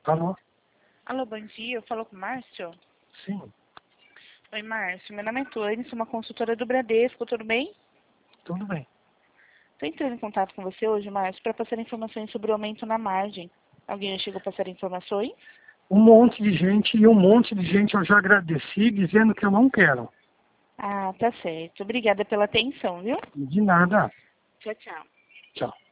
Alô? Alô, bom dia. Eu falo com o Márcio? Sim, Oi, Márcio. Meu nome é Tuane, sou uma consultora do Bradesco. Tudo bem? tudo bem. Estou entrando em contato com você hoje, Márcio, para passar informações sobre o aumento na margem. Alguém já chegou a passar informações? Um monte de gente e um monte de gente eu já agradeci dizendo que eu não quero. Ah, tá certo. Obrigada pela atenção, viu? De nada. Tchau, tchau. Tchau.